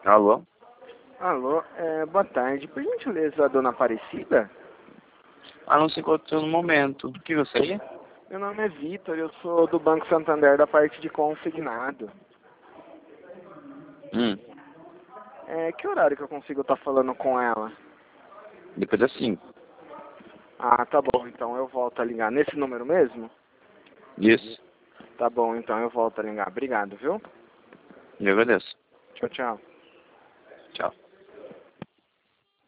Alô? Alô, boa tarde. Por gentileza, a dona Aparecida? Ah, não se encontrou no momento. O que gostaria? Meu nome é Vitor, eu sou do Banco Santander da parte de consignado. Que horário que eu consigo estar falando com ela? Depois das 5. Ah, tá bom, então eu volto a ligar. Nesse número mesmo? Isso. Tá bom, então eu volto a ligar. Obrigado, viu? Eu agradeço. Tchau, tchau.